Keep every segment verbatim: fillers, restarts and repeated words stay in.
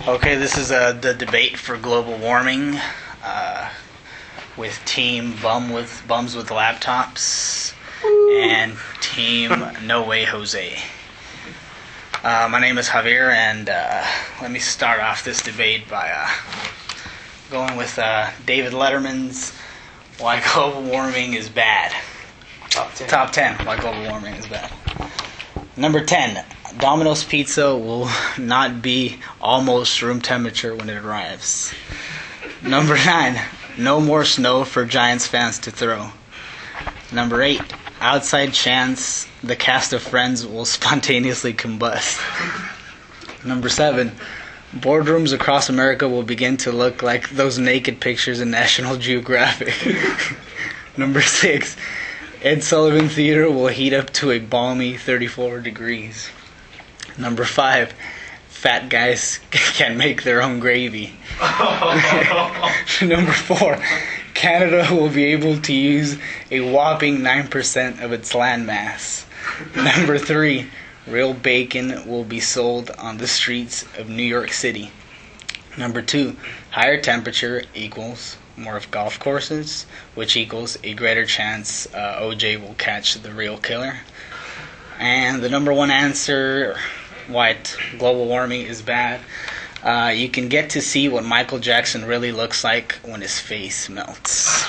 Okay, this is uh, the debate for global warming uh, with Team Bum with Bums with Laptops and Team No Way Jose. Uh, my name is Javier, and uh, let me start off this debate by uh, going with uh, David Letterman's Why Global Warming is Bad. Top ten. Top ten, Why Global Warming is Bad. Number ten, Domino's Pizza will not be almost room temperature when it arrives. Number nine, no more snow for Giants fans to throw. Number eight, outside chance the cast of Friends will spontaneously combust. Number seven, boardrooms across America will begin to look like those naked pictures in National Geographic. Number six, Ed Sullivan Theater will heat up to a balmy thirty-four degrees. Number five, fat guys can make their own gravy. Number four, Canada will be able to use a whopping nine percent of its land mass. Number three, real bacon will be sold on the streets of New York City. Number two, higher temperature equals more of golf courses, which equals a greater chance uh, O J will catch the real killer. And the number one answer why global warming is bad, uh, you can get to see what Michael Jackson really looks like when his face melts.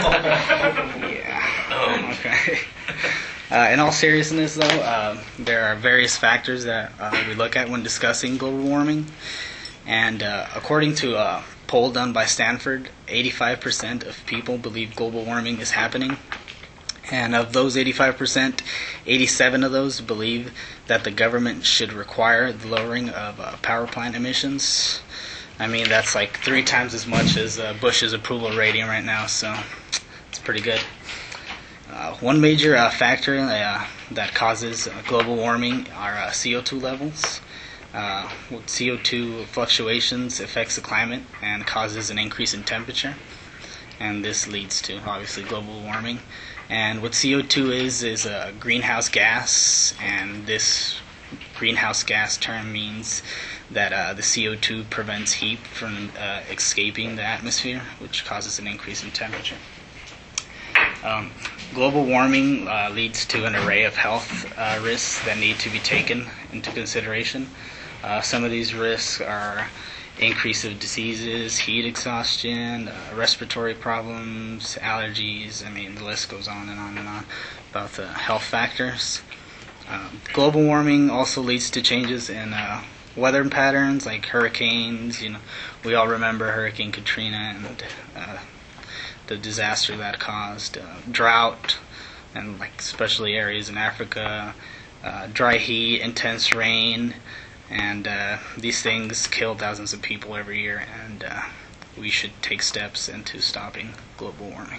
Yeah. Okay. Uh, in all seriousness, though, uh, there are various factors that uh, we look at when discussing global warming. And uh, according to a poll done by Stanford, eighty-five percent of people believe global warming is happening. And of those eighty-five percent, eighty-seven of those believe that the government should require the lowering of uh, power plant emissions. I mean, that's like three times as much as uh, Bush's approval rating right now, so it's pretty good. Uh, one major uh, factor uh, that causes uh, global warming are uh, C O two levels. Uh, with C O two fluctuations affects the climate and causes an increase in temperature, and this leads to obviously global warming. And what C O two is is a greenhouse gas, and this greenhouse gas term means that uh, the C O two prevents heat from uh, escaping the atmosphere, which causes an increase in temperature. Um, global warming uh, leads to an array of health uh, risks that need to be taken into consideration. Uh, some of these risks are increase of diseases, heat exhaustion, uh, respiratory problems, allergies. I mean, the list goes on and on and on about the health factors. Um, global warming also leads to changes in uh, weather patterns, like hurricanes. You know, we all remember Hurricane Katrina and uh, the disaster that caused. Uh, drought, and like especially areas in Africa, uh, dry heat, intense rain. And uh, these things kill thousands of people every year, and uh, we should take steps into stopping global warming.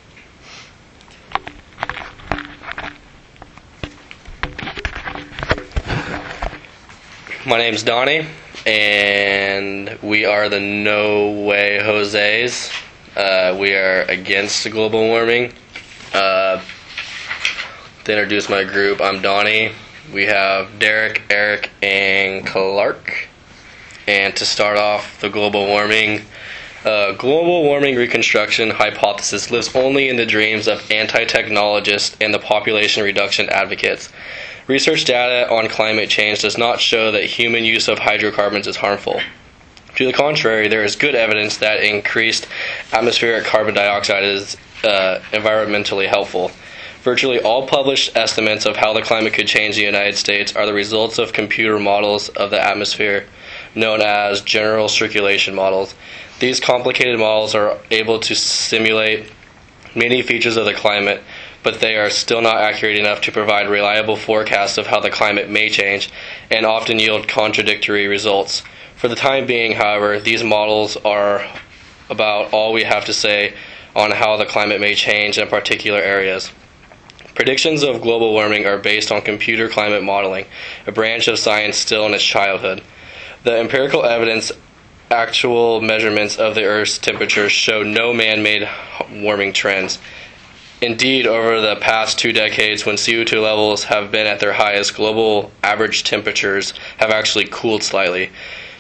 My name's Donnie, and we are the No Way Jose's. Uh, we are against global warming. Uh, to introduce my group, I'm Donnie. We have Derek, Eric, and Clark. And to start off the global warming, uh, global warming reconstruction hypothesis lives only in the dreams of anti-technologists and the population reduction advocates. Research data on climate change does not show that human use of hydrocarbons is harmful. To the contrary, there is good evidence that increased atmospheric carbon dioxide is uh, environmentally helpful. Virtually all published estimates of how the climate could change the United States are the results of computer models of the atmosphere, known as general circulation models. These complicated models are able to simulate many features of the climate, but they are still not accurate enough to provide reliable forecasts of how the climate may change, and often yield contradictory results. For the time being, however, these models are about all we have to say on how the climate may change in particular areas. Predictions of global warming are based on computer climate modeling, a branch of science still in its childhood. The empirical evidence, actual measurements of the Earth's temperature show no man-made warming trends. Indeed, over the past two decades, when C O two levels have been at their highest, global average temperatures have actually cooled slightly.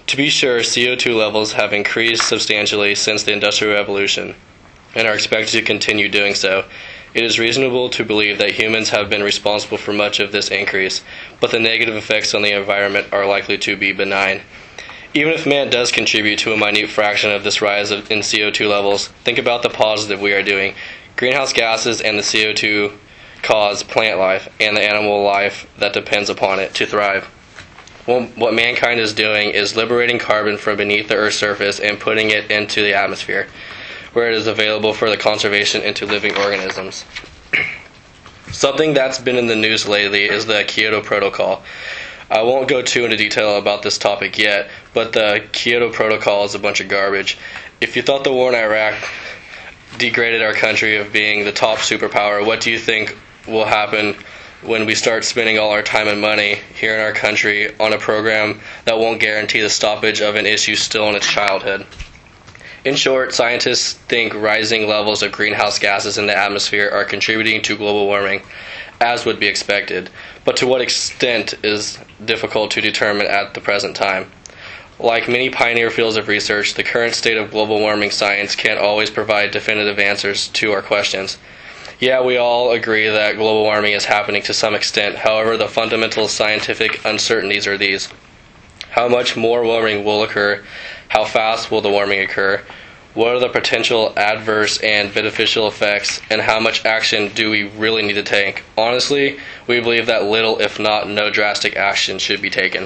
To be sure, C O two levels have increased substantially since the Industrial Revolution and are expected to continue doing so. It is reasonable to believe that humans have been responsible for much of this increase, but the negative effects on the environment are likely to be benign. Even if man does contribute to a minute fraction of this rise of, in C O two levels, think about the positive we are doing. Greenhouse gases and the C O two cause plant life and the animal life that depends upon it to thrive. Well, what mankind is doing is liberating carbon from beneath the Earth's surface and putting it into the atmosphere, where it is available for the conservation into living organisms. Something that's been in the news lately is the Kyoto Protocol. I won't go too into detail about this topic yet, but the Kyoto Protocol is a bunch of garbage. If you thought the war in Iraq degraded our country of being the top superpower, what do you think will happen when we start spending all our time and money here in our country on a program that won't guarantee the stoppage of an issue still in its childhood? In short, scientists think rising levels of greenhouse gases in the atmosphere are contributing to global warming, as would be expected, but to what extent is difficult to determine at the present time. Like many pioneer fields of research, the current state of global warming science can't always provide definitive answers to our questions. Yeah, we all agree that global warming is happening to some extent. However, the fundamental scientific uncertainties are these. How much more warming will occur? How fast will the warming occur? What are the potential adverse and beneficial effects? And how much action do we really need to take? Honestly, we believe that little, if not no drastic action should be taken.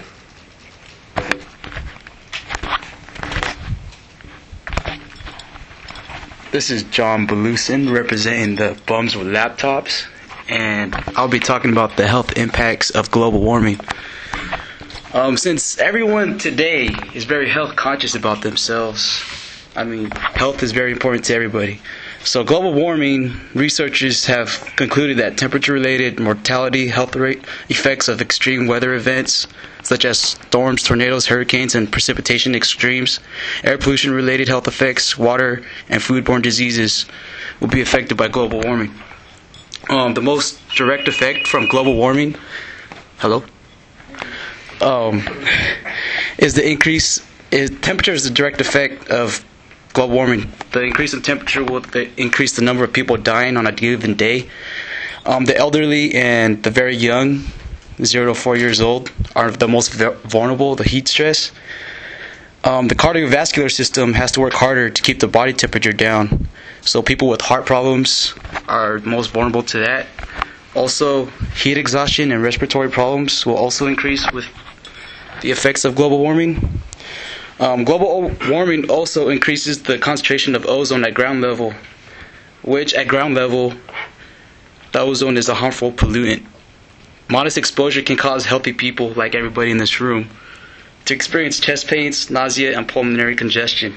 This is John Belusin representing the Bums with Laptops, and I'll be talking about the health impacts of global warming. Um, since everyone today is very health conscious about themselves, I mean, health is very important to everybody. So global warming, researchers have concluded that temperature-related mortality health rate effects of extreme weather events, such as storms, tornadoes, hurricanes, and precipitation extremes, air pollution-related health effects, water, and foodborne diseases will be affected by global warming. Um, the most direct effect from global warming, hello, um, is the increase. Is, temperature is the direct effect of global warming. The increase in temperature will the, increase the number of people dying on a given day. Um, the elderly and the very young, zero to four years old, are the most vulnerable to heat stress. Um, the cardiovascular system has to work harder to keep the body temperature down. So people with heart problems are most vulnerable to that. Also, heat exhaustion and respiratory problems will also increase with the effects of global warming. Um, global warming also increases the concentration of ozone at ground level, which at ground level, the ozone is a harmful pollutant. Modest exposure can cause healthy people, like everybody in this room, to experience chest pains, nausea, and pulmonary congestion.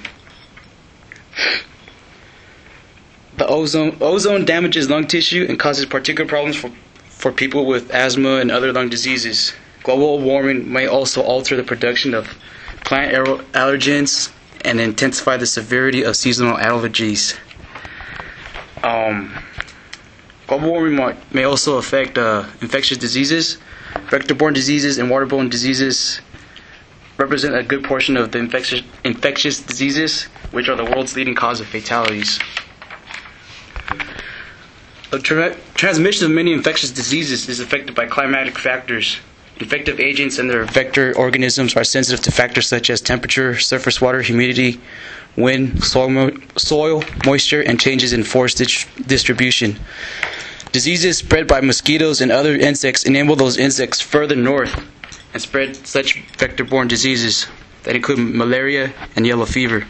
The ozone ozone damages lung tissue and causes particular problems for, for people with asthma and other lung diseases. Global warming may also alter the production of plant allergens and intensify the severity of seasonal allergies. Um, global warming may also affect uh, infectious diseases. Vector-borne diseases and waterborne diseases represent a good portion of the infectious, infectious diseases, which are the world's leading cause of fatalities. The tra- transmission of many infectious diseases is affected by climatic factors. Infective agents and their vector organisms are sensitive to factors such as temperature, surface water, humidity, wind, soil, mo- soil moisture, and changes in forest dit- distribution. Diseases spread by mosquitoes and other insects enable those insects further north and spread such vector-borne diseases that include malaria and yellow fever.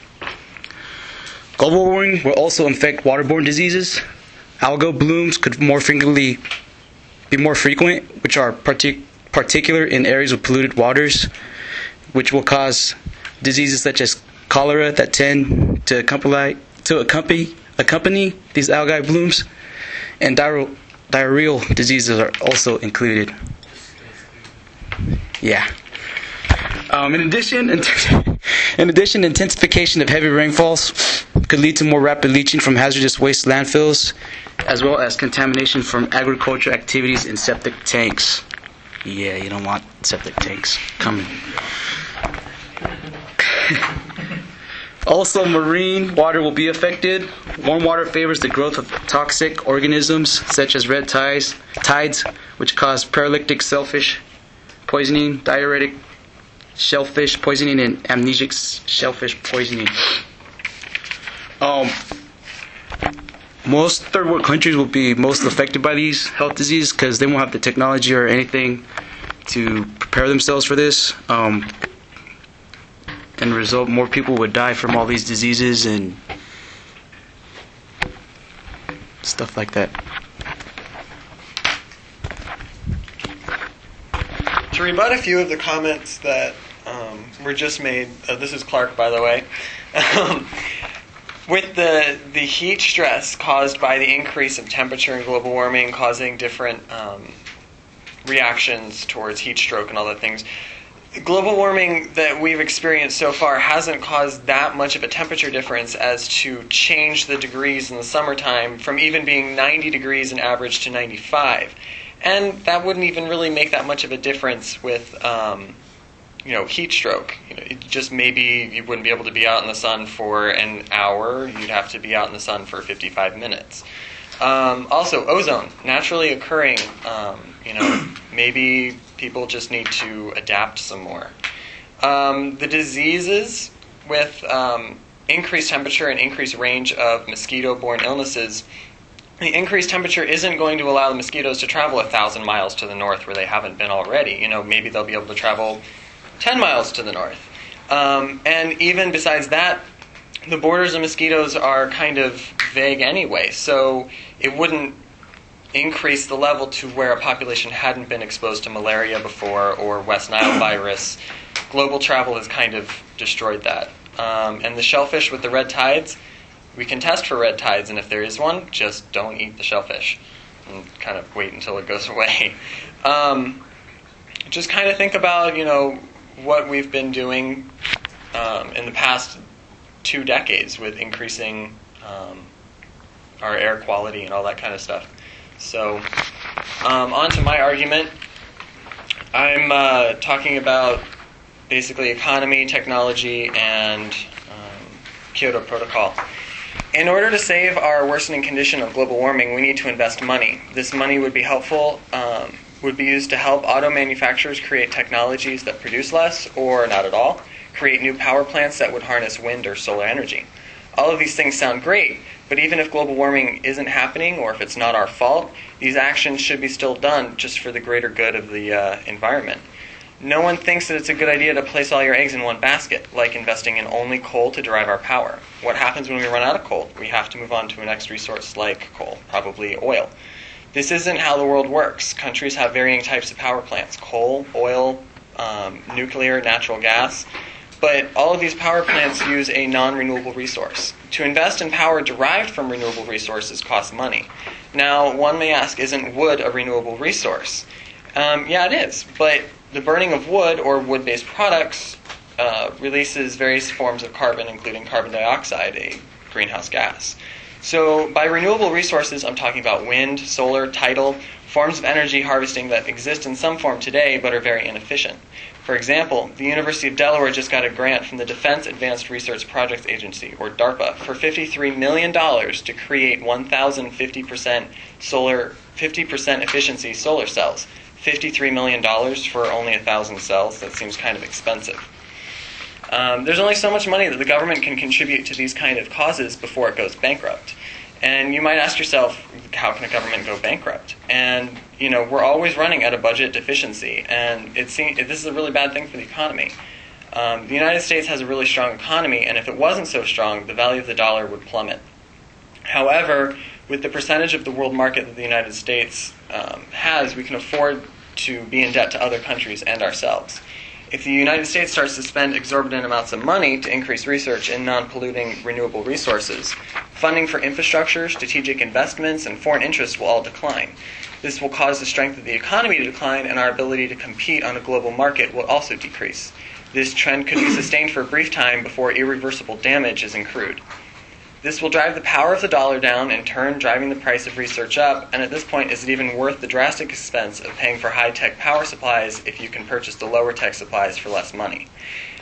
Global warming will also affect waterborne diseases. Algal blooms could more frequently be more frequent, which are partic- particular in areas with polluted waters, which will cause diseases such as cholera that tend to accompany to accompany accompany these algae blooms, and diarrheal, diarrheal diseases are also included. Yeah. Um, in addition, in addition, intensification of heavy rainfalls could lead to more rapid leaching from hazardous waste landfills, as well as contamination from agricultural activities in septic tanks. Yeah, you don't want septic tanks coming. Also, marine water will be affected. Warm water favors the growth of toxic organisms such as red tides, tides, which cause paralytic shellfish poisoning, diuretic shellfish poisoning, and amnesic shellfish poisoning. Um, most third world countries will be most affected by these health diseases because they won't have the technology or anything to prepare themselves for this. Um, and result, more people would die from all these diseases and stuff like that. To rebut a few of the comments that um, were just made, uh, this is Clark, by the way, um, with the the heat stress caused by the increase in temperature and global warming causing different um, reactions towards heat stroke and all that things, global warming that we've experienced so far hasn't caused that much of a temperature difference as to change the degrees in the summertime from even being ninety degrees in average to ninety-five. And that wouldn't even really make that much of a difference with, um, you know, heat stroke. You know, it just maybe you wouldn't be able to be out in the sun for an hour. You'd have to be out in the sun for fifty-five minutes. Um, also, ozone, naturally occurring. Um, you know, maybe people just need to adapt some more. Um, the diseases with um, increased temperature and increased range of mosquito-borne illnesses, the increased temperature isn't going to allow the mosquitoes to travel a thousand miles to the north where they haven't been already. You know, maybe they'll be able to travel ten miles to the north. Um, and even besides that, the borders of mosquitoes are kind of vague anyway, so it wouldn't increase the level to where a population hadn't been exposed to malaria before or West Nile virus. Global travel has kind of destroyed that. Um, and the shellfish with the red tides, we can test for red tides, and if there is one, just don't eat the shellfish and kind of wait until it goes away. Um, just kind of think about, you know, what we've been doing um, in the past two decades with increasing um, our air quality and all that kind of stuff. So, um, on to my argument. I'm uh, talking about basically economy, technology, and um, Kyoto Protocol. In order to save our worsening condition of global warming, we need to invest money. This money would be helpful, um, would be used to help auto manufacturers create technologies that produce less, or not at all, create new power plants that would harness wind or solar energy. All of these things sound great, but even if global warming isn't happening or if it's not our fault, these actions should be still done just for the greater good of the uh, environment. No one thinks that it's a good idea to place all your eggs in one basket, like investing in only coal to derive our power. What happens when we run out of coal? We have to move on to a next resource like coal, probably oil. This isn't how the world works. Countries have varying types of power plants: coal, oil, um, nuclear, natural gas. But all of these power plants use a non-renewable resource. To invest in power derived from renewable resources costs money. Now, one may ask, isn't wood a renewable resource? Um, yeah, it is. But the burning of wood or wood-based products uh, releases various forms of carbon, including carbon dioxide, a greenhouse gas. So by renewable resources, I'm talking about wind, solar, tidal, forms of energy harvesting that exist in some form today but are very inefficient. For example, the University of Delaware just got a grant from the Defense Advanced Research Projects Agency, or DARPA, for fifty-three million dollars to create one thousand fifty percent solar, fifty percent efficiency solar cells. fifty-three million dollars for only one thousand cells? That seems kind of expensive. Um, there's only so much money that the government can contribute to these kind of causes before it goes bankrupt. And you might ask yourself, how can a government go bankrupt? And, you know, we're always running at a budget deficiency, and it seems, this is a really bad thing for the economy. Um, the United States has a really strong economy, and if it wasn't so strong, the value of the dollar would plummet. However, with the percentage of the world market that the United States um, has, we can afford to be in debt to other countries and ourselves. If the United States starts to spend exorbitant amounts of money to increase research in non-polluting renewable resources, funding for infrastructure, strategic investments, and foreign interests will all decline. This will cause the strength of the economy to decline, and our ability to compete on a global market will also decrease. This trend could be sustained for a brief time before irreversible damage is accrued. This will drive the power of the dollar down, in turn driving the price of research up, and at this point, is it even worth the drastic expense of paying for high-tech power supplies if you can purchase the lower-tech supplies for less money?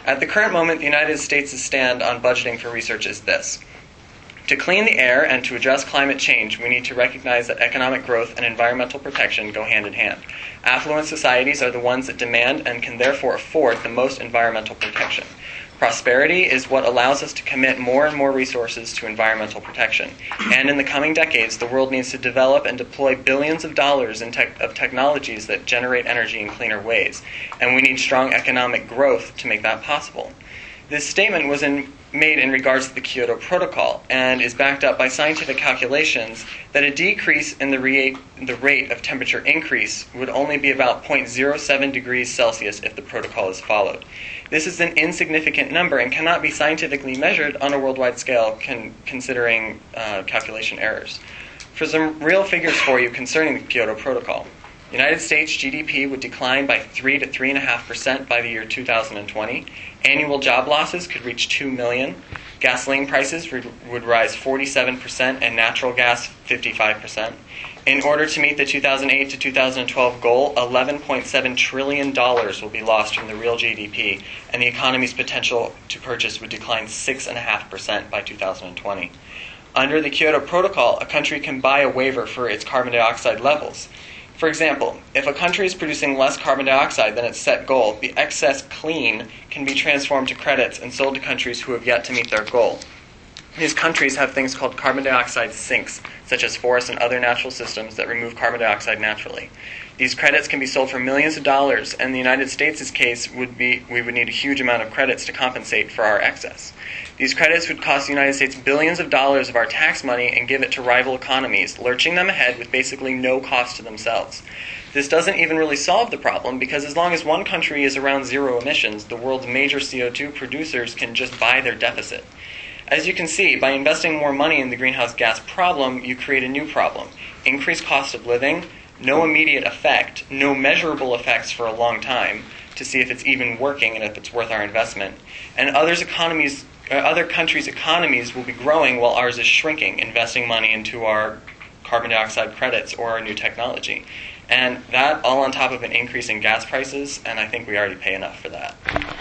At the current moment, the United States' stand on budgeting for research is this. To clean the air and to address climate change, we need to recognize that economic growth and environmental protection go hand in hand. Affluent societies are the ones that demand and can therefore afford the most environmental protection. Prosperity is what allows us to commit more and more resources to environmental protection. And in the coming decades, the world needs to develop and deploy billions of dollars in tech of technologies that generate energy in cleaner ways. And we need strong economic growth to make that possible. This statement was in, made in regards to the Kyoto Protocol and is backed up by scientific calculations that a decrease in the rate, the rate of temperature increase would only be about zero point zero seven degrees Celsius if the protocol is followed. This is an insignificant number and cannot be scientifically measured on a worldwide scale con- considering uh, calculation errors. For some real figures for you concerning the Kyoto Protocol, United States G D P would decline by three to three point five percent by the year two thousand twenty. Annual job losses could reach two million. Gasoline prices would, would rise forty-seven percent and natural gas fifty-five percent. In order to meet the two thousand eight to two thousand twelve goal, eleven point seven trillion dollars will be lost from the real G D P, and the economy's potential to purchase would decline six point five percent by two thousand twenty. Under the Kyoto Protocol, a country can buy a waiver for its carbon dioxide levels. For example, if a country is producing less carbon dioxide than its set goal, the excess clean can be transformed to credits and sold to countries who have yet to meet their goal. These countries have things called carbon dioxide sinks, such as forests and other natural systems that remove carbon dioxide naturally. These credits can be sold for millions of dollars, and in the United States' case, would be we would need a huge amount of credits to compensate for our excess. These credits would cost the United States billions of dollars of our tax money and give it to rival economies, lurching them ahead with basically no cost to themselves. This doesn't even really solve the problem, because as long as one country is around zero emissions, the world's major C O two producers can just buy their deficit. As you can see, by investing more money in the greenhouse gas problem, you create a new problem. Increased cost of living, no immediate effect, no measurable effects for a long time to see if it's even working and if it's worth our investment. And others economies, uh, other countries' economies will be growing while ours is shrinking, investing money into our carbon dioxide credits or our new technology. And that all on top of an increase in gas prices, and I think we already pay enough for that.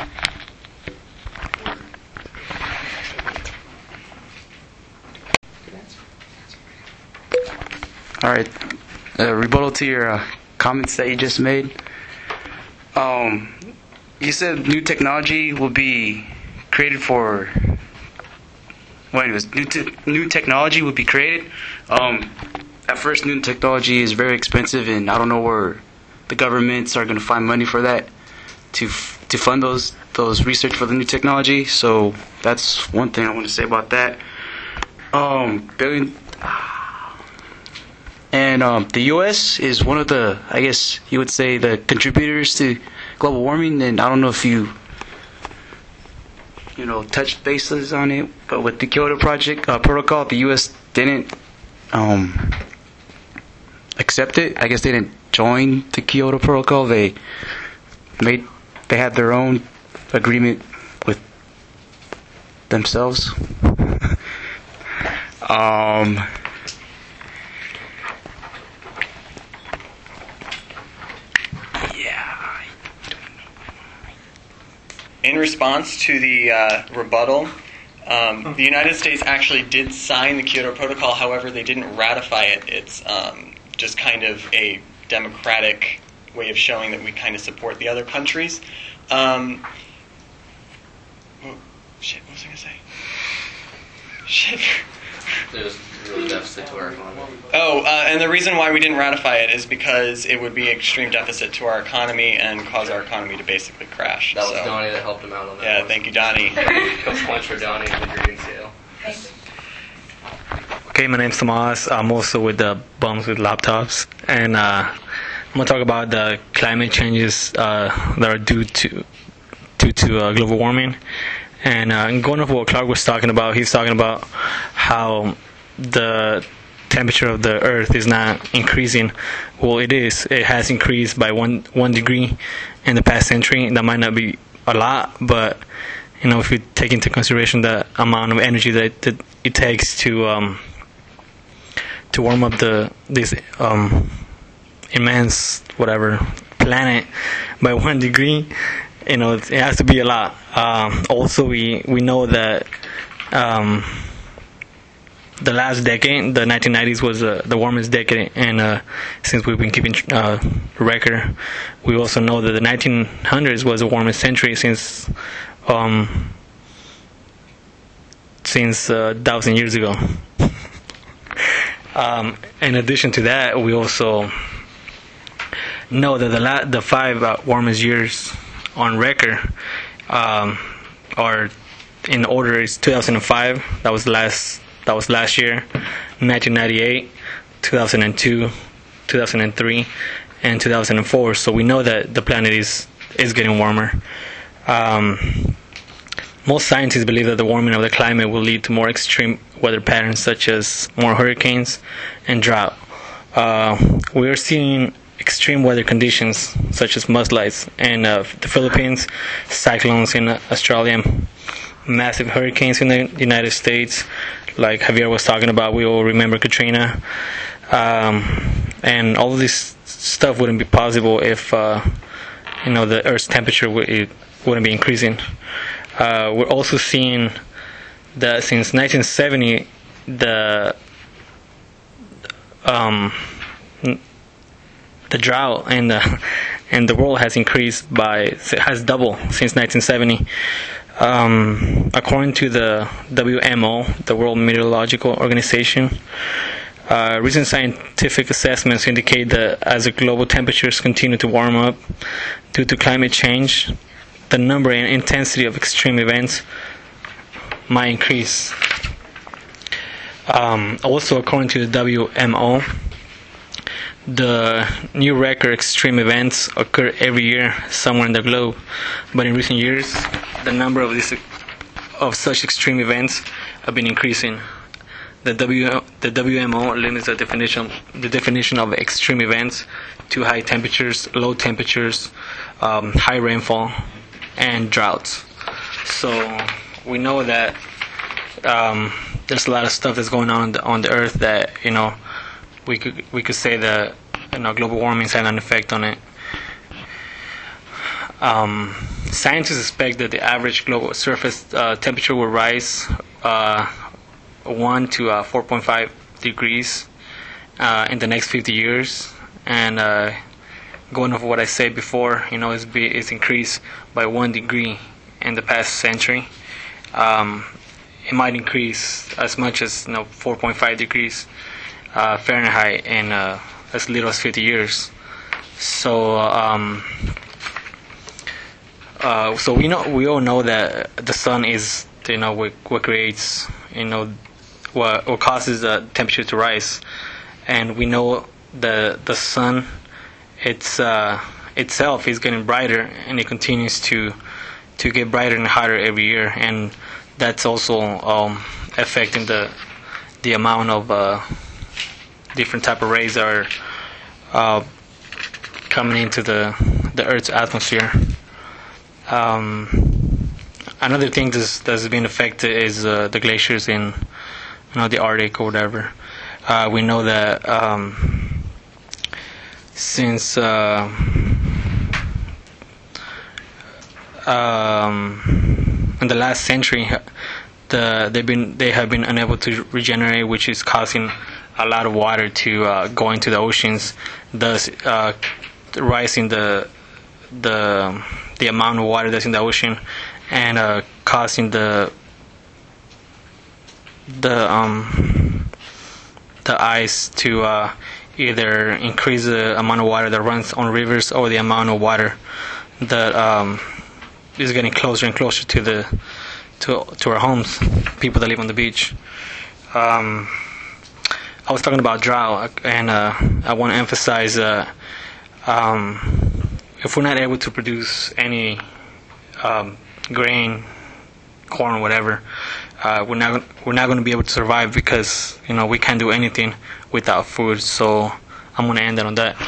All right, uh, rebuttal to your uh, comments that you just made. Um, you said new technology will be created for. Well, anyways, new te- new technology will be created. Um, at first, new technology is very expensive, and I don't know where the governments are going to find money for that to f- to fund those those research for the new technology. So that's one thing I want to say about that. Um, billion. And um, the U S is one of the, I guess you would say, the contributors to global warming. And I don't know if you, you know, touched bases on it, but with the Kyoto Project uh, Protocol, the U S didn't um, accept it. I guess they didn't join the Kyoto Protocol. They made, they had their own agreement with themselves. um. In response to the uh, rebuttal, um, the United States actually did sign the Kyoto Protocol. However, they didn't ratify it. It's um, just kind of a democratic way of showing that we kind of support the other countries. Um, oh, shit, what was I going to say? Shit. There's really deficit to our economy. Oh, uh, and the reason why we didn't ratify it is because it would be extreme deficit to our economy and cause our economy to basically crash. That was so. Donnie that helped him out on that. Yeah, one. thank you, Donnie. Couple points for Donnie with the green scale. Okay, my name's Tomas. I'm also with the Bums with Laptops, and uh, I'm gonna talk about the climate changes uh, that are due to due to uh, global warming. And uh, going off what Clark was talking about, he's talking about how the temperature of the Earth is not increasing. Well, it is. It has increased by one one degree in the past century. That might not be a lot, but you know, if you take into consideration the amount of energy that, that it takes to um, to warm up the this um, immense whatever planet by one degree, you know, it has to be a lot. Um, also, we we know that um, the last decade, the nineteen nineties, was uh, the warmest decade, and uh, since we've been keeping uh, record, we also know that the nineteen hundreds was the warmest century since um, since uh, thousand years ago. um, in addition to that, we also know that the la- the five uh, warmest years on record um, are in order is two thousand five, that was last that was last year, nineteen ninety-eight, two thousand two, two thousand three, and two thousand four. So we know that the planet is is getting warmer. Um, most scientists believe that the warming of the climate will lead to more extreme weather patterns, such as more hurricanes and drought. Uh, we are seeing extreme weather conditions such as mudslides in uh, the Philippines, cyclones in uh, Australia, massive hurricanes in the United States, like Javier was talking about. We all remember Katrina, um, and all of this stuff wouldn't be possible if uh, you know the Earth's temperature w- it wouldn't be increasing. Uh, we're also seeing that since nineteen seventy, the um, the drought in the in the world has increased by has doubled since nineteen seventy. Um, according to the W M O, the World Meteorological Organization, uh, recent scientific assessments indicate that as the global temperatures continue to warm up due to climate change, the number and intensity of extreme events might increase. Um, also, according to the W M O, the new record extreme events occur every year somewhere in the globe, but in recent years, the number of these of such extreme events have been increasing. The W the W M O limits the definition the definition of extreme events to high temperatures, low temperatures, um, high rainfall, and droughts. So we know that um, there's a lot of stuff that's going on on the, on the Earth that you know. We could we could say that you know global warming had an effect on it. Um, scientists expect that the average global surface uh, temperature will rise uh, one to uh, four point five degrees uh, in the next fifty years, and uh, going off of what I said before, you know, it's be it's increased by one degree in the past century. Um, it might increase as much as you know four point five degrees. Uh, Fahrenheit in uh, as little as fifty years. So, um, uh, so we know we all know that the sun is you know what, what creates you know what, what causes the temperature to rise, and we know the the sun it's uh, itself is getting brighter, and it continues to to get brighter and hotter every year, and that's also um, affecting the the amount of uh, different type of rays are uh, coming into the the Earth's atmosphere. Um, another thing that's, that's been affected is uh, the glaciers in you know the Arctic or whatever. Uh, we know that um, since uh, um, in the last century, the they've been they have been unable to regenerate, which is causing a lot of water to uh, go into the oceans, thus uh, rising the the the amount of water that's in the ocean, and uh, causing the the um the ice to uh, either increase the amount of water that runs on rivers or the amount of water that um, is getting closer and closer to the to to our homes, people that live on the beach. Um, I was talking about drought, and uh, I want to emphasize uh, um, if we're not able to produce any um, grain, corn, whatever, uh, we're not we're not going to be able to survive because you know we can't do anything without food. So I'm going to end it on that.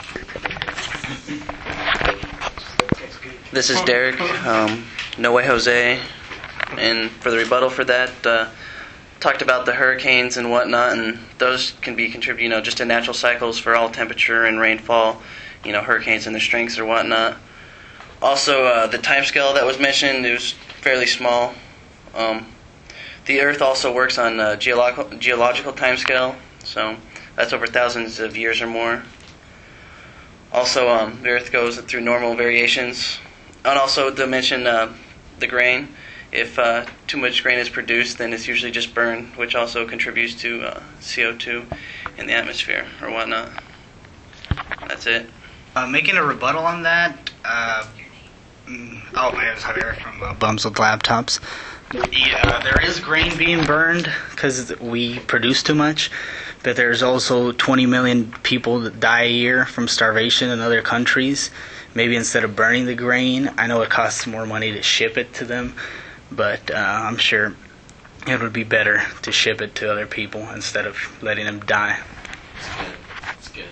This is Derek. Um, no way, Jose. And for the rebuttal for that. Uh, talked about the hurricanes and whatnot, and those can be contributed, you know, just to natural cycles for all temperature and rainfall, you know, hurricanes and their strengths or whatnot. Also, uh, the time scale that was mentioned, it was fairly small. Um, the Earth also works on a geological, geological time scale, so that's over thousands of years or more. Also, um, the Earth goes through normal variations. And also to mention uh, the grain. If uh, too much grain is produced, then it's usually just burned, which also contributes to uh, C O two in the atmosphere or whatnot. That's it. Uh, making a rebuttal on that, uh, mm, oh, I was Javier from uh, Bums with Laptops. Yeah, uh, there is grain being burned because we produce too much, but there's also twenty million people that die a year from starvation in other countries. Maybe instead of burning the grain, I know it costs more money to ship it to them, but uh, I'm sure it would be better to ship it to other people instead of letting them die. That's good.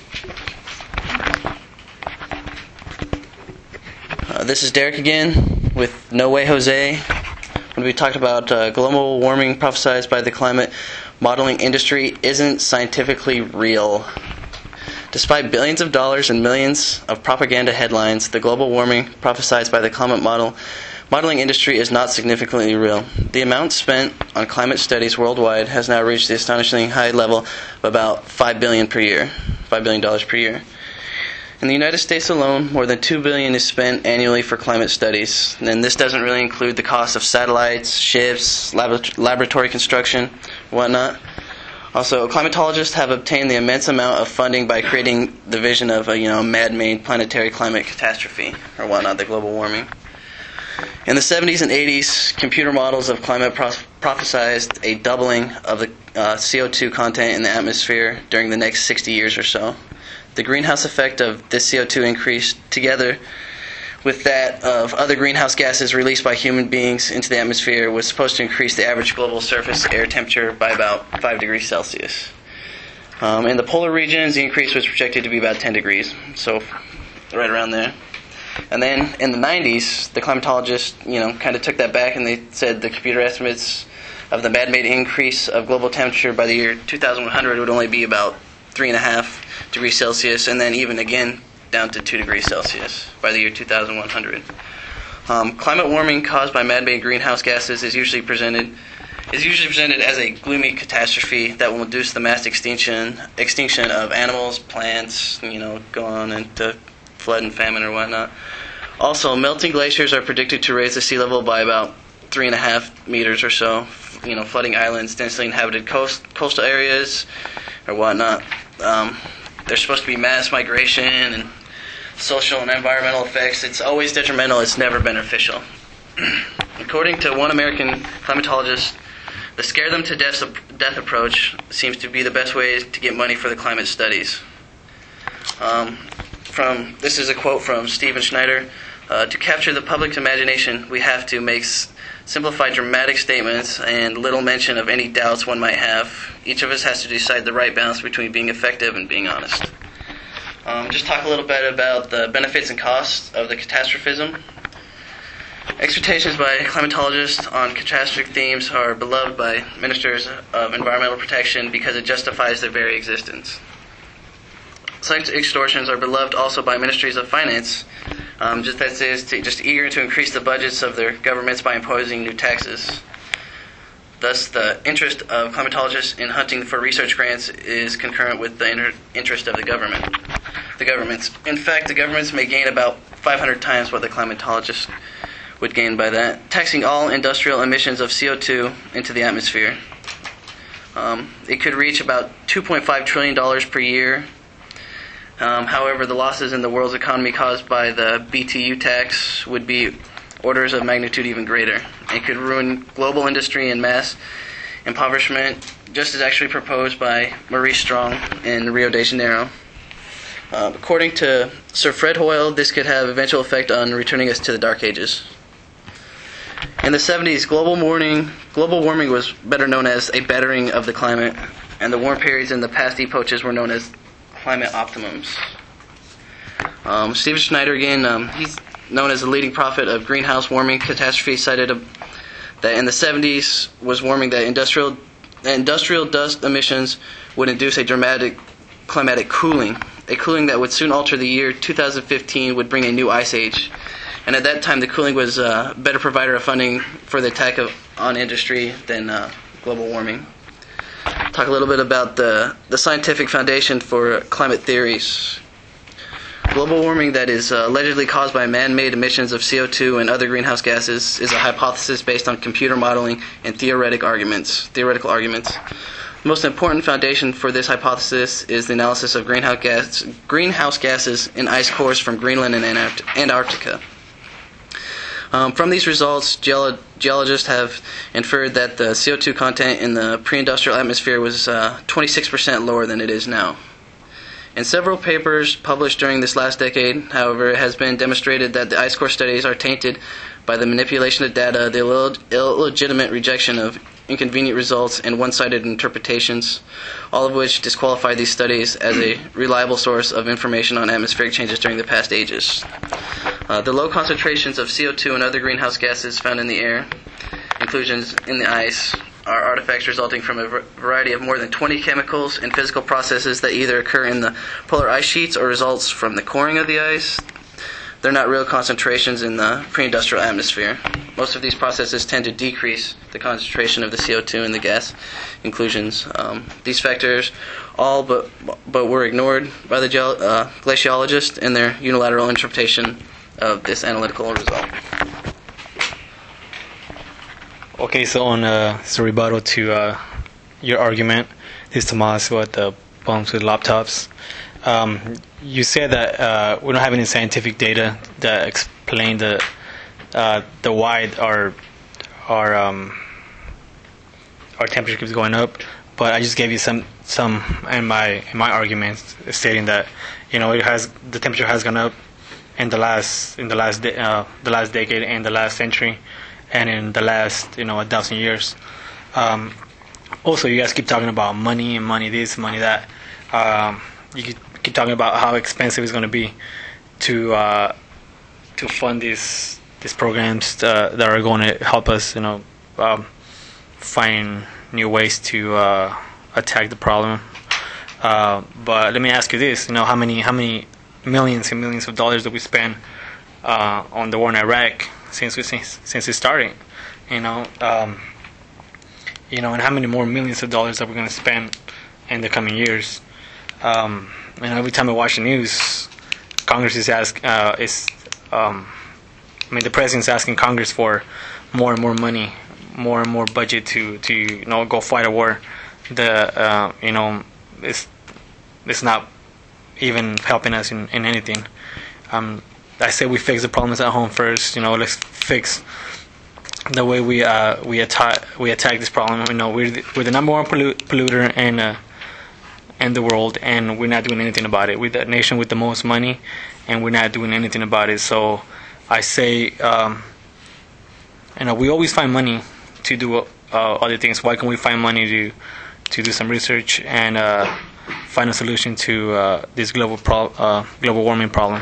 Uh, this is Derek again with No Way Jose. When we talked about uh, global warming prophesied by the climate modeling industry isn't scientifically real. Despite billions of dollars and millions of propaganda headlines, the global warming prophesied by the climate model modeling industry is not significantly real. The amount spent on climate studies worldwide has now reached the astonishingly high level of about five billion dollars per year. five billion dollars per year. In the United States alone, more than two billion dollars is spent annually for climate studies, and this doesn't really include the cost of satellites, ships, lab- laboratory construction, whatnot. Also, climatologists have obtained the immense amount of funding by creating the vision of a you know man-made planetary climate catastrophe, or whatnot, the global warming. In the seventies and eighties, computer models of climate pro- prophesized a doubling of the uh, C O two content in the atmosphere during the next sixty years or so. The greenhouse effect of this C O two increase, together with that of other greenhouse gases released by human beings into the atmosphere, was supposed to increase the average global surface air temperature by about five degrees Celsius. Um, in the polar regions, the increase was projected to be about ten degrees, so right around there. And then in the nineties, the climatologists, you know, kind of took that back, and they said the computer estimates of the man-made increase of global temperature by the year two thousand one hundred would only be about three and a half degrees Celsius, and then even again down to two degrees Celsius by the year two thousand one hundred. Um, climate warming caused by man-made greenhouse gases is usually presented is usually presented as a gloomy catastrophe that will induce the mass extinction extinction of animals, plants, you know, go on into flood and famine or whatnot. Also, melting glaciers are predicted to raise the sea level by about three and a half meters or so. You know, flooding islands, densely inhabited coast coastal areas, or whatnot. Um, there's supposed to be mass migration and social and environmental effects. It's always detrimental. It's never beneficial. According to one American climatologist, the scare them to death, death approach seems to be the best way to get money for the climate studies. Um, from this is a quote from Stephen Schneider. Uh, to capture the public's imagination, we have to make s- simplified dramatic statements and little mention of any doubts one might have. Each of us has to decide the right balance between being effective and being honest. Um, just talk a little bit about the benefits and costs of the catastrophism. Exhortations by climatologists on catastrophic themes are beloved by ministers of environmental protection because it justifies their very existence. Such extortions are beloved also by ministries of finance, um, just that is, to, just eager to increase the budgets of their governments by imposing new taxes. Thus, the interest of climatologists in hunting for research grants is concurrent with the inter- interest of the government. The governments, in fact, the governments may gain about five hundred times what the climatologists would gain by that, taxing all industrial emissions of C O two into the atmosphere. Um, it could reach about two point five trillion dollars per year. Um, however, the losses in the world's economy caused by the B T U tax would be orders of magnitude even greater. It could ruin global industry and mass impoverishment, just as actually proposed by Maurice Strong in Rio de Janeiro. Uh, according to Sir Fred Hoyle, this could have eventual effect on returning us to the Dark Ages. In the seventies, global warming, global warming was better known as a bettering of the climate, and the warm periods in the past epochs were known as climate optimums. Um, Stephen Schneider, again, um, he's known as the leading prophet of greenhouse warming catastrophe, cited a, that in the seventies was warming that industrial industrial dust emissions would induce a dramatic climatic cooling, a cooling that would soon alter the year two thousand fifteen would bring a new ice age. And at that time, the cooling was a better provider of funding for the attack of, on industry than uh, global warming. Talk a little bit about the, the scientific foundation for climate theories. Global warming that is uh, allegedly caused by man-made emissions of C O two and other greenhouse gases is a hypothesis based on computer modeling and theoretic arguments, theoretical arguments. The most important foundation for this hypothesis is the analysis of greenhouse, gas, greenhouse gases in ice cores from Greenland and Antarctica. Um, from these results, geolo- geologists have inferred that the C O two content in the pre-industrial atmosphere was uh, twenty-six percent lower than it is now. In several papers published during this last decade, however, it has been demonstrated that the ice core studies are tainted by the manipulation of data, the Ill- illegitimate rejection of inconvenient results, and one-sided interpretations, all of which disqualify these studies as a reliable source of information on atmospheric changes during the past ages. Uh, the low concentrations of C O two and other greenhouse gases found in the air, inclusions in the ice, are artifacts resulting from a variety of more than twenty chemicals and physical processes that either occur in the polar ice sheets or results from the coring of the ice. They're not real concentrations in the pre-industrial atmosphere. Most of these processes tend to decrease the concentration of the C O two in the gas inclusions. Um, these factors all but but were ignored by the ge- uh, glaciologists in their unilateral interpretation of this analytical result. Okay, so on uh, so rebuttal to uh, your argument, this is Tomas with the bumps with laptops. Um, you said that uh, we don't have any scientific data that explain the uh, the why our our um, our temperature keeps going up. But I just gave you some some in my in my arguments stating that you know it has the temperature has gone up in the last in the last de- uh, the last decade and the last century. And in the last, you know, a thousand years. Um, also, you guys keep talking about money and money this, money that. Um, you keep, keep talking about how expensive it's going to be to uh, to fund these these programs uh, that are going to help us, you know, um, find new ways to uh, attack the problem. Uh, but let me ask you this: you know, how many how many millions and millions of dollars that we spend uh, on the war in Iraq? Since we since, since it started, you know, um, you know, and how many more millions of dollars that we're going to spend in the coming years? Um, you know, every time I watch the news, Congress is ask uh, is, um, I mean, the president's asking Congress for more and more money, more and more budget to, to you know go fight a war. The uh, you know, it's it's not even helping us in, in anything. Um, I say we fix the problems at home first. You know, let's fix the way we uh, we attack we attack this problem. You know, we're the, we're the number one pollu- polluter in uh, in the world, and we're not doing anything about it. We're the nation with the most money, and we're not doing anything about it. So, I say, um, you know, we always find money to do uh, other things. Why can't we find money to to do some research and uh, find a solution to uh, this global pro- uh, global warming problem?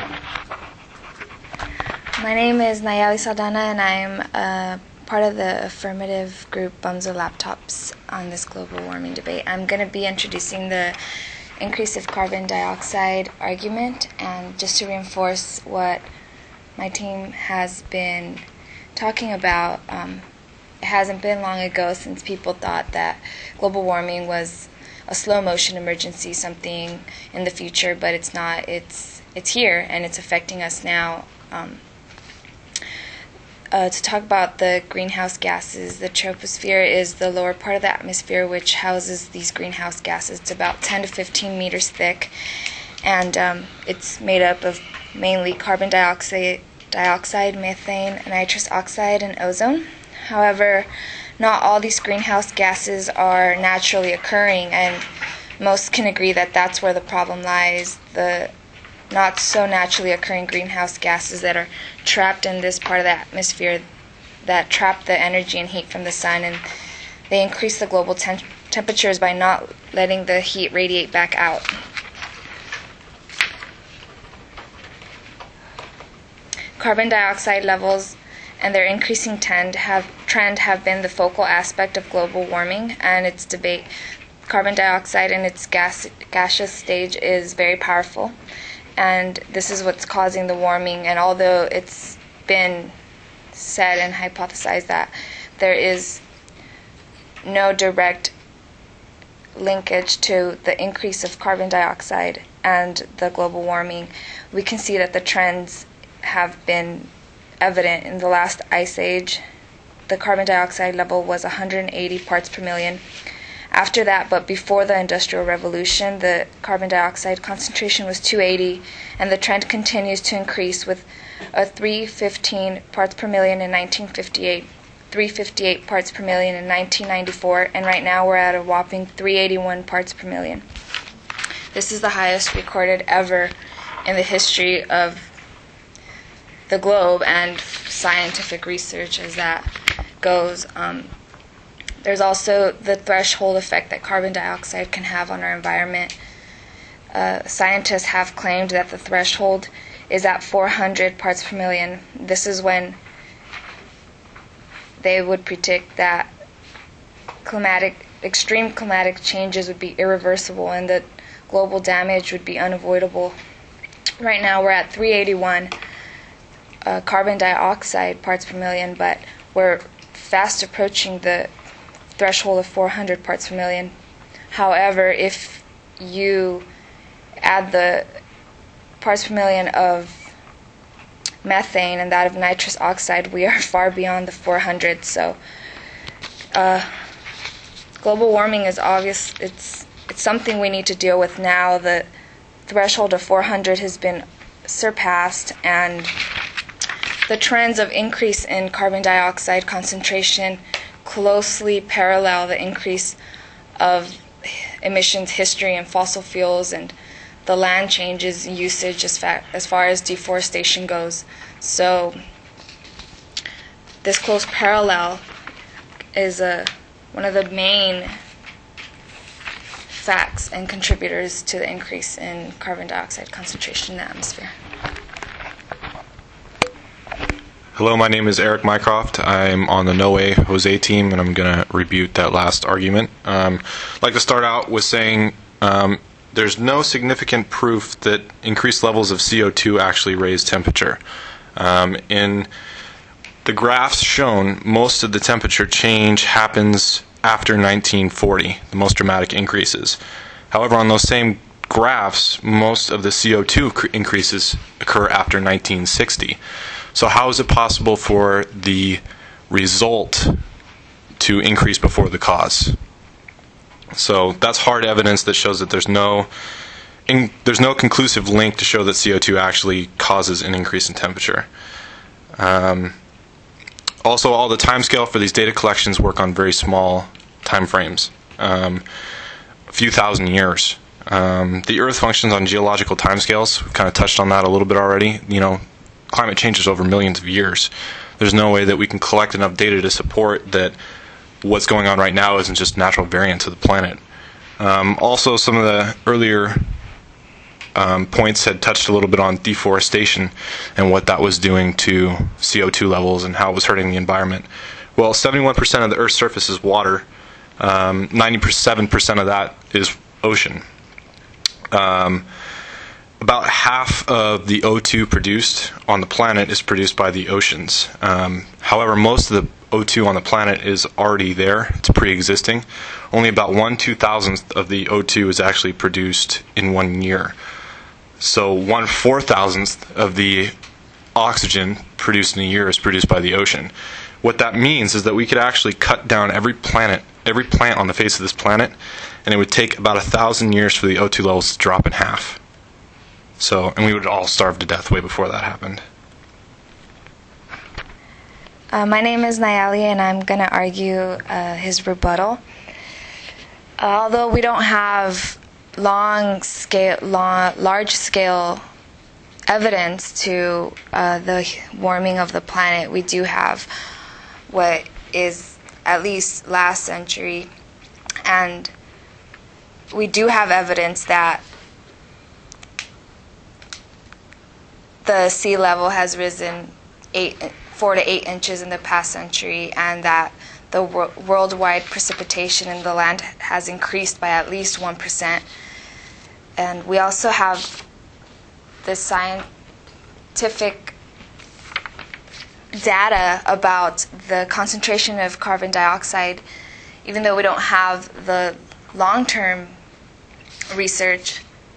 My name is Nayeli Saldana, and I'm uh, part of the affirmative group Bums with Laptops on this global warming debate. I'm going to be introducing the increase of carbon dioxide argument, and just to reinforce what my team has been talking about, um, it hasn't been long ago since people thought that global warming was a slow motion emergency, something in the future, but it's not. It's it's here, and it's affecting us now. Um, Uh, to talk about the greenhouse gases, the troposphere is the lower part of the atmosphere which houses these greenhouse gases. It's about ten to fifteen meters thick, and um, it's made up of mainly carbon dioxide, dioxide, methane, nitrous oxide, and ozone. However, not all these greenhouse gases are naturally occurring, and most can agree that that's where the problem lies. The not so naturally occurring greenhouse gases that are trapped in this part of the atmosphere that trap the energy and heat from the sun, and they increase the global tem- temperatures by not letting the heat radiate back out. Carbon dioxide levels and their increasing trend have trend have been the focal aspect of global warming and its debate carbon dioxide in its gas, gaseous stage is very powerful, and this is what's causing the warming. And although it's been said and hypothesized that there is no direct linkage to the increase of carbon dioxide and the global warming, we can see that the trends have been evident. In the last ice age, the carbon dioxide level was one hundred eighty parts per million. After that, but before the Industrial Revolution, the carbon dioxide concentration was two hundred eighty, and the trend continues to increase with a three hundred fifteen parts per million in nineteen fifty-eight, three hundred fifty-eight parts per million in nineteen ninety-four, and right now we're at a whopping three hundred eighty-one parts per million. This is the highest recorded ever in the history of the globe and scientific research as that goes. Um, there's also the threshold effect that carbon dioxide can have on our environment. Uh, scientists have claimed that the threshold is at four hundred parts per million. This is when they would predict that climatic, extreme climatic changes would be irreversible and that global damage would be unavoidable. Right now we're at three hundred eighty-one uh, carbon dioxide parts per million, but we're fast approaching the threshold of four hundred parts per million. However, if you add the parts per million of methane and that of nitrous oxide, we are far beyond the four hundred. So uh, global warming is obvious. It's it's something we need to deal with now. The threshold of four hundred has been surpassed, and the trends of increase in carbon dioxide concentration closely parallel the increase of emissions history in fossil fuels and the land changes usage as, fa- as far as deforestation goes. So this close parallel is a, one of the main facts and contributors to the increase in carbon dioxide concentration in the atmosphere. Hello, my name is Eric Mycroft. I'm on the No Way Jose team, and I'm going to rebuke that last argument. Um, I'd like to start out with saying um, there's no significant proof that increased levels of C O two actually raise temperature. Um, in the graphs shown, most of the temperature change happens after nineteen forty, the most dramatic increases. However, on those same graphs, most of the C O two cr- increases occur after nineteen sixty. So how is it possible for the result to increase before the cause? So that's hard evidence that shows that there's no in, there's no conclusive link to show that C O two actually causes an increase in temperature. Um, also, all the timescale for these data collections work on very small time frames, um, a few thousand years. Um, the Earth functions on geological timescales. We've kind of touched on that a little bit already. You know, climate changes over millions of years. There's no way that we can collect enough data to support that what's going on right now isn't just natural variance of the planet. Um, also, some of the earlier um, points had touched a little bit on deforestation and what that was doing to C O two levels and how it was hurting the environment. Well, seventy-one percent of the Earth's surface is water. Um, ninety-seven percent of that is ocean. Um, About half of the O two produced on the planet is produced by the oceans. Um, however, most of the O two on the planet is already there. It's pre-existing. Only about one two-thousandth of the O two is actually produced in one year. So one four-thousandth of the oxygen produced in a year is produced by the ocean. What that means is that we could actually cut down every planet, every plant on the face of this planet, and it would take about a thousand years for the O two levels to drop in half. So, and we would all starve to death way before that happened. Uh, my name is Nayeli, and I'm going to argue uh, his rebuttal. Uh, although we don't have long scale, long, large-scale evidence to uh, the warming of the planet, we do have what is at least last century, and we do have evidence that the sea level has risen eight, four to eight inches in the past century, and that the wor- worldwide precipitation in the land has increased by at least one percent. And we also have the scientific data about the concentration of carbon dioxide, even though we don't have the long-term research.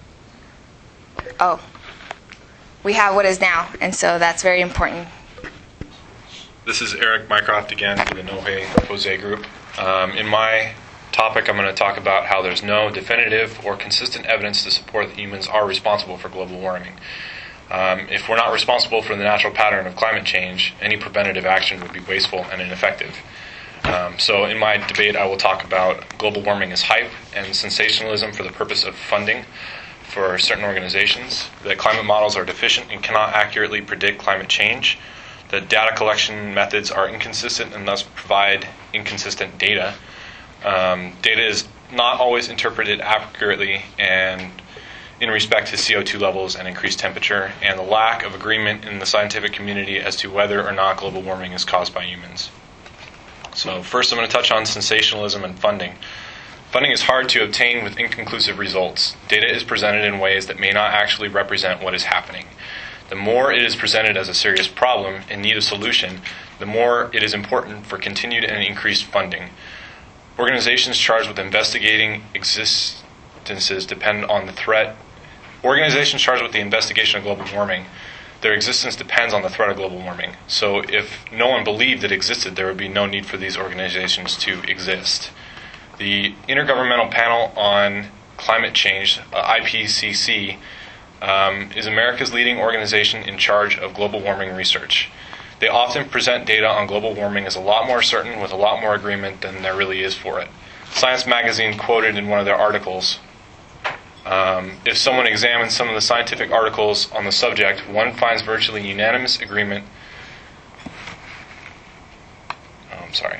Oh, we have what is now, and so that's very important. This is Eric Mycroft again for the No Way Jose group. Um, in my topic, I'm going to talk about how there's no definitive or consistent evidence to support that humans are responsible for global warming. Um, if we're not responsible for the natural pattern of climate change, any preventative action would be wasteful and ineffective. Um, so in my debate, I will talk about global warming as hype and sensationalism for the purpose of funding for certain organizations, that climate models are deficient and cannot accurately predict climate change, that data collection methods are inconsistent and thus provide inconsistent data. Um, data is not always interpreted accurately and in respect to C O two levels and increased temperature, and the lack of agreement in the scientific community as to whether or not global warming is caused by humans. So first I'm going to touch on sensationalism and funding. Funding is hard to obtain with inconclusive results. Data is presented in ways that may not actually represent what is happening. The more it is presented as a serious problem in need of solution, the more it is important for continued and increased funding. Organizations charged with investigating existences depend on the threat. Organizations charged with the investigation of global warming, their existence depends on the threat of global warming. So if no one believed it existed, there would be no need for these organizations to exist. The Intergovernmental Panel on Climate Change, uh, I P C C, um, is America's leading organization in charge of global warming research. They often present data on global warming as a lot more certain with a lot more agreement than there really is for it. Science Magazine quoted in one of their articles, um, if someone examines some of the scientific articles on the subject, one finds virtually unanimous agreement. Oh, I'm sorry.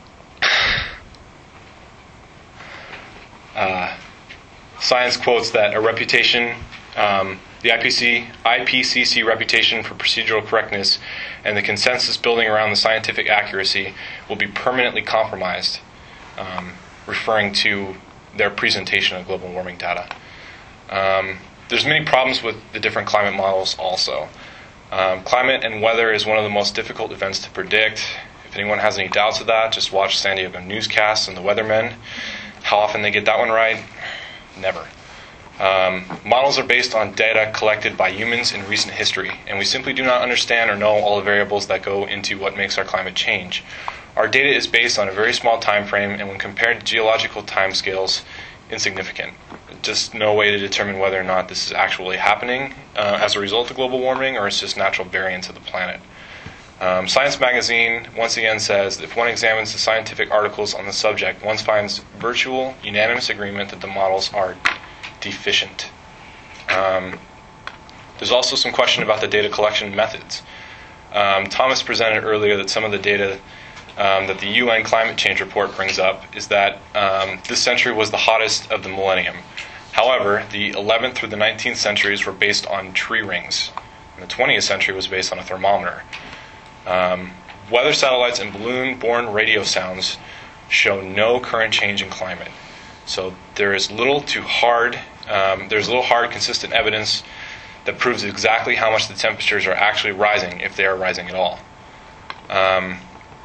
Uh, science quotes that a reputation, um, the I P C, I P C C reputation for procedural correctness and the consensus building around the scientific accuracy will be permanently compromised, um, referring to their presentation of global warming data. Um, there's many problems with the different climate models also. Um, climate and weather is one of the most difficult events to predict. If anyone has any doubts of that, just watch San Diego newscasts and the weathermen. How often they get that one right? Never. Um, models are based on data collected by humans in recent history, and we simply do not understand or know all the variables that go into what makes our climate change. Our data is based on a very small time frame, and when compared to geological timescales, insignificant. Just no way to determine whether or not this is actually happening uh, as a result of global warming, or it's just natural variance of the planet. Um, Science Magazine once again says that if one examines the scientific articles on the subject, one finds virtual unanimous agreement that the models are deficient. Um, there's also some question about the data collection methods. Um, Thomas presented earlier that some of the data um, that the U N Climate Change Report brings up is that um, this century was the hottest of the millennium. However, the eleventh through the nineteenth centuries were based on tree rings, and the twentieth century was based on a thermometer. Um, weather satellites and balloon-borne radio sounds show no current change in climate. So there is little to hard, um, there's little hard, consistent evidence that proves exactly how much the temperatures are actually rising, if they are rising at all. Um,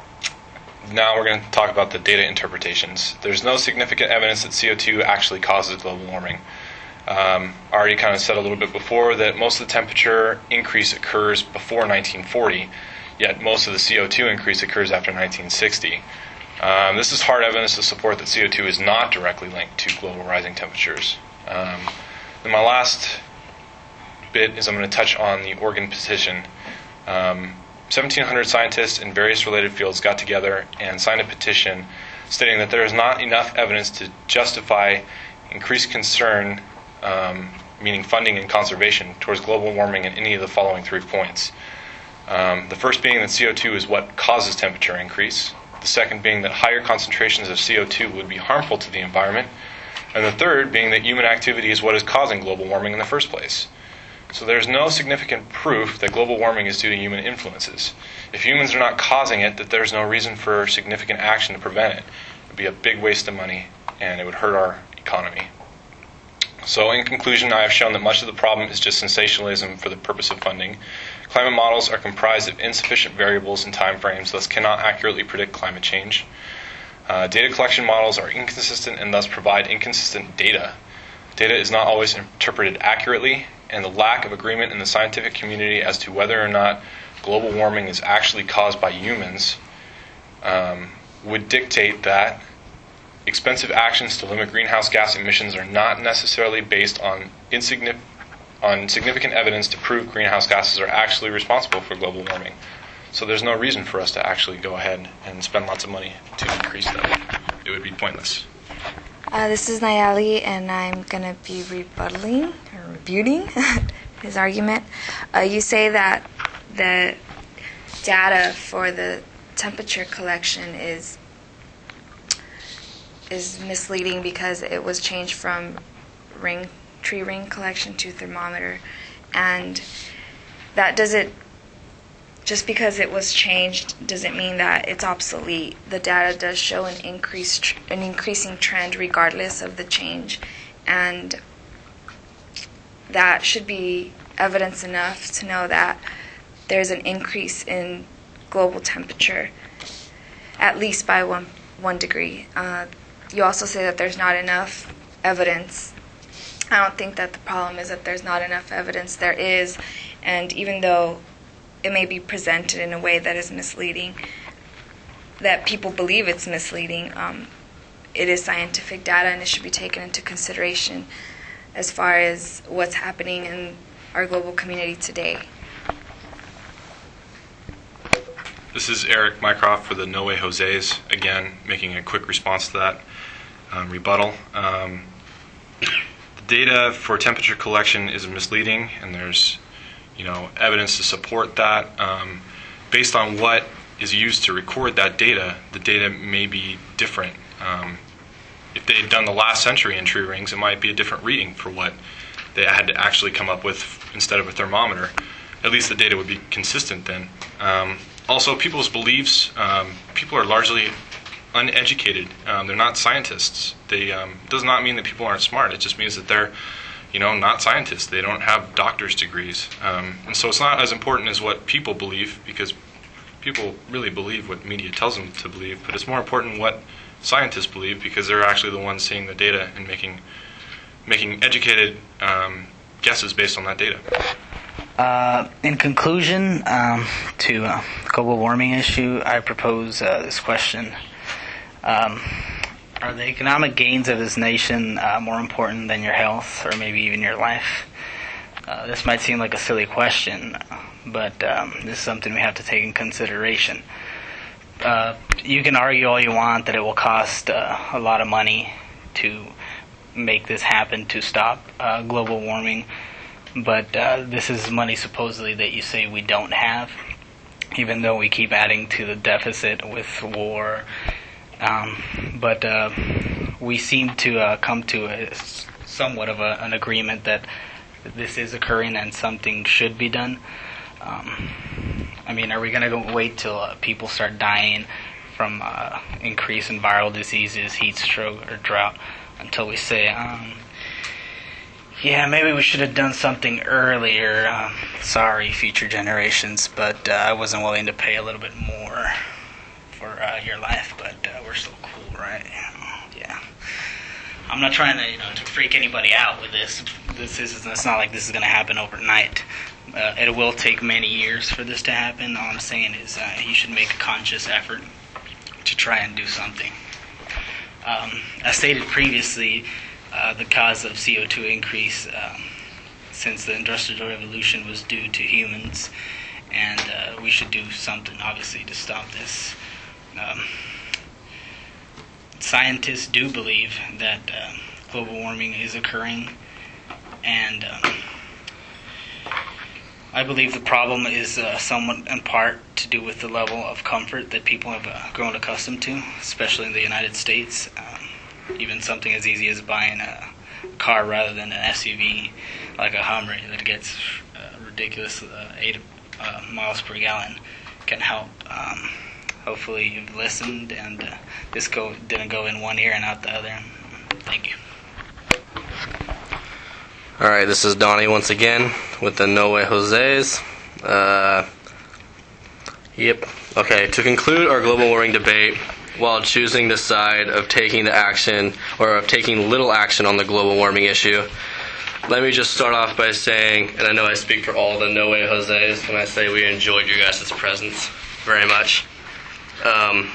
now we're going to talk about the data interpretations. There's no significant evidence that C O two actually causes global warming. Um, I already kind of said a little bit before that most of the temperature increase occurs before nineteen forty, yet most of the C O two increase occurs after nineteen sixty. Um, this is hard evidence to support that C O two is not directly linked to global rising temperatures. Um, then my last bit is I'm going to touch on the Oregon petition. Um, seventeen hundred scientists in various related fields got together and signed a petition stating that there is not enough evidence to justify increased concern, um, meaning funding and conservation, towards global warming in any of the following three points. Um, the first being that C O two is what causes temperature increase. The second being that higher concentrations of C O two would be harmful to the environment. And the third being that human activity is what is causing global warming in the first place. So there's no significant proof that global warming is due to human influences. If humans are not causing it, that there's no reason for significant action to prevent it. It would be a big waste of money, and it would hurt our economy. So in conclusion, I have shown that much of the problem is just sensationalism for the purpose of funding. Climate models are comprised of insufficient variables and timeframes, thus cannot accurately predict climate change. Uh, data collection models are inconsistent and thus provide inconsistent data. Data is not always interpreted accurately, and the lack of agreement in the scientific community as to whether or not global warming is actually caused by humans um, would dictate that expensive actions to limit greenhouse gas emissions are not necessarily based on, insignificant, on significant evidence to prove greenhouse gases are actually responsible for global warming. So there's no reason for us to actually go ahead and spend lots of money to increase that. It would be pointless. Uh, this is Nayeli, and I'm going to be rebutting or refuting his argument. Uh, you say that the data for the temperature collection is is misleading because it was changed from ring tree ring collection to thermometer, and that doesn't just because it was changed doesn't mean that it's obsolete. The data does show an increase, an increasing trend regardless of the change, and that should be evidence enough to know that there's an increase in global temperature, at least by one one degree. Uh, you also say that there's not enough evidence. I don't think that the problem is that there's not enough evidence. There is, and even though it may be presented in a way that is misleading, that people believe it's misleading, um, it is scientific data and it should be taken into consideration as far as what's happening in our global community today. This is Eric Mycroft for the No Way Jose's, again, making a quick response to that um, rebuttal. Um, the data for temperature collection is misleading, and there's you know, evidence to support that. Um, based on what is used to record that data, the data may be different. Um, if they had done the last century in tree rings, it might be a different reading for what they had to actually come up with instead of a thermometer. At least the data would be consistent then. Um, also, people's beliefs, um, people are largely uneducated. Um, they're not scientists. They um, does not mean that people aren't smart. It just means that they're you know, not scientists. They don't have doctor's degrees. Um, and so it's not as important as what people believe, because people really believe what media tells them to believe, but it's more important what scientists believe, because they're actually the ones seeing the data and making making educated um, guesses based on that data. Uh, in conclusion, um, to uh, the global warming issue, I propose uh, this question. Um, Are the economic gains of this nation uh, more important than your health or maybe even your life? Uh, this might seem like a silly question, but um, this is something we have to take in consideration. Uh, you can argue all you want that it will cost uh, a lot of money to make this happen, to stop uh, global warming, but uh, this is money supposedly that you say we don't have, even though we keep adding to the deficit with war. Um, but uh, we seem to uh, come to a, somewhat of a, an agreement that this is occurring and something should be done. Um, I mean, are we going to go wait till uh, people start dying from uh, increase in viral diseases, heat stroke, or drought until we say, um, yeah, maybe we should have done something earlier. Um, sorry, future generations, but uh, I wasn't willing to pay a little bit more for uh, your life, but uh, we're still cool, right? Yeah. I'm not trying to, you know, to freak anybody out with this. This is, it's not like this is going to happen overnight. Uh, it will take many years for this to happen. All I'm saying is uh, you should make a conscious effort to try and do something. Um, as stated previously, uh, the cause of C O two increase um, since the Industrial Revolution was due to humans, and uh, we should do something, obviously, to stop this. Um, scientists do believe that uh, global warming is occurring, and um, I believe the problem is uh, somewhat in part to do with the level of comfort that people have uh, grown accustomed to, especially in the United States. Um, even something as easy as buying a, car rather than an S U V like a Hummer that gets uh, ridiculous uh, eight uh, miles per gallon can help. Um, hopefully you've listened and uh, this go didn't go in one ear and out the other. Thank you. All right, this is Donnie once again with the No Way Jose's. Uh, yep. Okay, to conclude our global warming debate, while choosing the side of taking the action or of taking little action on the global warming issue, let me just start off by saying, and I know I speak for all the No Way Jose's when I say we enjoyed your guys' presence very much. Um,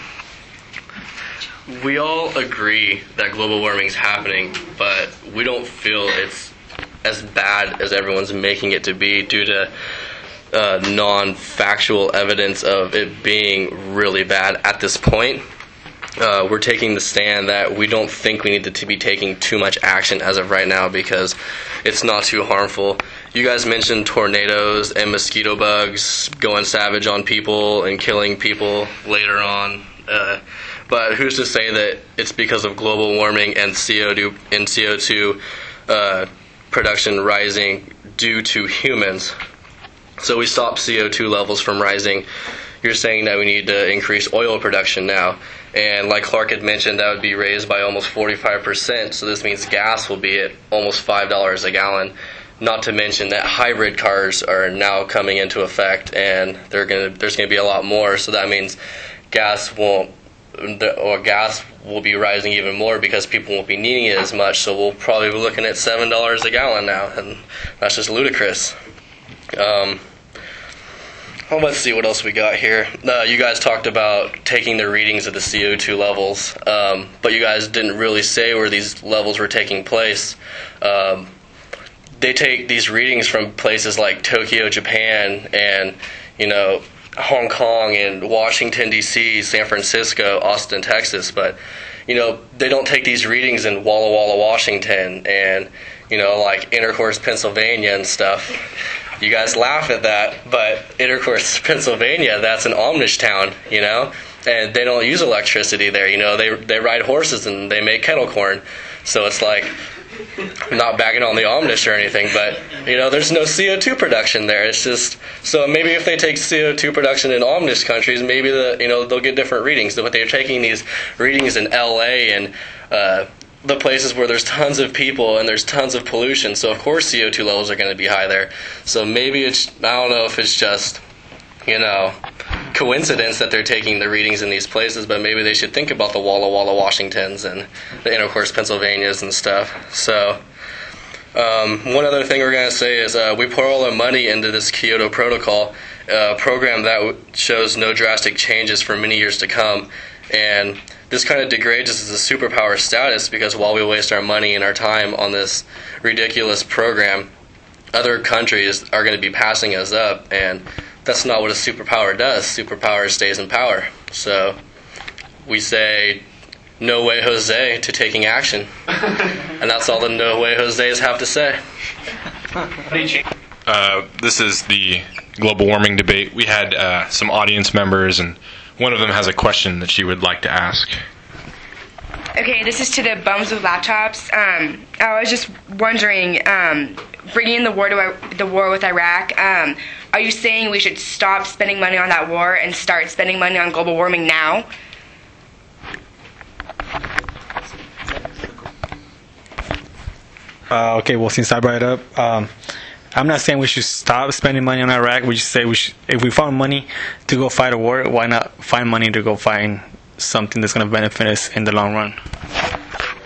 we all agree that global warming is happening, but we don't feel it's as bad as everyone's making it to be due to uh, non-factual evidence of it being really bad at this point. Uh, we're taking the stand that we don't think we need to be taking too much action as of right now because it's not too harmful. You guys mentioned tornadoes and mosquito bugs going savage on people and killing people later on. Uh, but who's to say that it's because of global warming and C O two, and C O two uh, production rising due to humans? So we stop C O two levels from rising. You're saying that we need to increase oil production now. And like Clark had mentioned, that would be raised by almost forty-five percent. So this means gas will be at almost five dollars a gallon. Not to mention that hybrid cars are now coming into effect, and they're gonna, there's going to be a lot more. So that means gas won't, or gas will be rising even more because people won't be needing it as much. So we'll probably be looking at seven dollars a gallon now, and that's just ludicrous. Um, well, let's see what else we got here. Uh, you guys talked about taking the readings of the C O two levels, um, but you guys didn't really say where these levels were taking place. Um, they take these readings from places like Tokyo, Japan, and, you know, Hong Kong and Washington, D C, San Francisco, Austin, Texas, but, you know, they don't take these readings in Walla Walla, Washington, and, you know, like Intercourse, Pennsylvania and stuff. You guys laugh at that, but Intercourse, Pennsylvania, that's an Amish town, you know, and they don't use electricity there, you know, they they ride horses and they make kettle corn, so it's like, I'm not bagging on the Amish or anything, but, you know, there's no C O two production there. It's just, so maybe if they take C O two production in Amish countries, maybe the, you know, they'll get different readings. But they're taking these readings in L A and uh, the places where there's tons of people and there's tons of pollution, so of course C O two levels are going to be high there. So maybe it's, I don't know if it's just, you know, coincidence that they're taking the readings in these places, but maybe they should think about the Walla Walla Washingtons and the Intercourse Pennsylvanias and stuff. So um, one other thing we're going to say is uh, we pour all our money into this Kyoto Protocol uh, program that w- shows no drastic changes for many years to come, and this kind of degrades us as a superpower status because while we waste our money and our time on this ridiculous program, other countries are going to be passing us up, and that's not what a superpower does. Superpower stays in power. So we say no way Jose to taking action. And that's all the no way Jose's have to say. Uh, this is the global warming debate. We had uh, some audience members, and one of them has a question that she would like to ask. Okay, this is to the bums with laptops. Um, I was just wondering, um, bringing in the war to the war with Iraq, um, are you saying we should stop spending money on that war and start spending money on global warming now? Uh, okay, well, since I brought it up, um, I'm not saying we should stop spending money on Iraq. We just say we should, if we found money to go fight a war, why not find money to go find something that's going to benefit us in the long run?